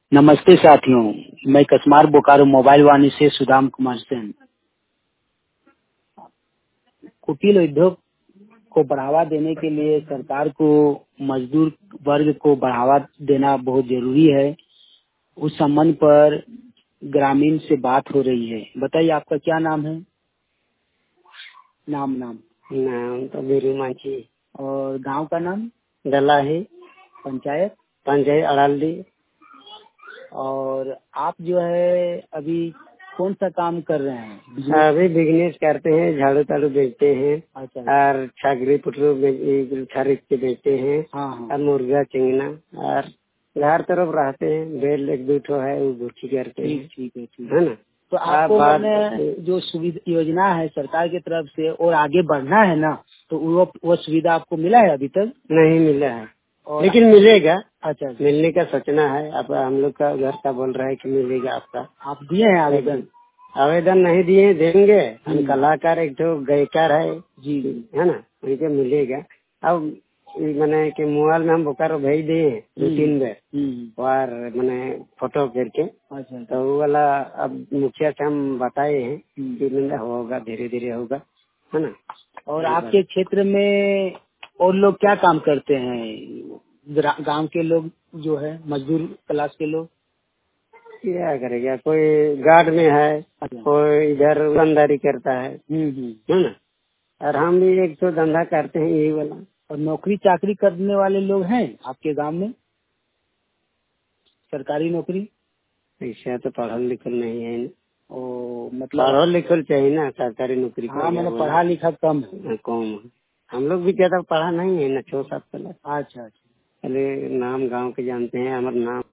नमस्ते साथियों, मैं कसमार बोकारो मोबाइल वाणी से सुदाम कुमार सेन। कुटीर उद्योग को बढ़ावा देने के लिए सरकार को मजदूर वर्ग को बढ़ावा देना बहुत जरूरी है। उस संबंध पर ग्रामीण से बात हो रही है। बताइए, आपका क्या नाम है? नाम नाम तो बीरू मांझी। और गांव का नाम? डला है। पंचायत अड़ाली। और आप जो है अभी कौन सा काम कर रहे हैं? अभी बिजनेस करते हैं, झाड़ू ताड़ू बेचते हैं। अच्छा। और छागरी पुटरू खरीद के बेचते हैं। हाँ। और मुर्गा चिंगना और घर तरफ रहते हैं। बेल एक दो ठो है, वो गुच्छी करते हैं। ठीक है ना। तो आपको मैंने जो सुविधा योजना है सरकार की तरफ से और आगे बढ़ना है ना, तो वो सुविधा आपको मिला है? अभी तक नहीं मिला है, लेकिन मिलेगा। अच्छा, मिलने का सोचना है। अब हम लोग का घर का बोल रहा है कि मिलेगा आपका। आप दिए हैं आवेदन? आवेदन नहीं दिए, देंगे। हम कलाकार एक तो गायकार है जी, है ना, उनके मिलेगा। अब मैंने कि मोबाइल में हम बोकारो भेज दिए 2-3 बार और मैंने फोटो करके। अच्छा। तो वो वाला अब मुखिया से हम बताए हैं कि होगा, धीरे धीरे होगा, है ना। और आपके क्षेत्र में और लोग क्या काम करते हैं? गांव के लोग जो है मजदूर क्लास के लोग क्या करेगा? कोई गार्ड में है, कोई इधर दुकानदारी करता है ना। और हम भी एक तो धंधा करते हैं यही वाला। और नौकरी चाकरी करने वाले लोग हैं आपके गांव में? सरकारी नौकरी? ऐसा तो पढ़ल लिखल नहीं है ना। मतलब पढ़ल लिखल चाहिए ना, सरकारी नौकरी। हाँ, मैंने पढ़ा लिखा कम है। हम लोग भी ज्यादा पढ़ा नहीं है ना, 6-7 साल। अच्छा। पहले नाम गांव के जानते हैं, हमारा नाम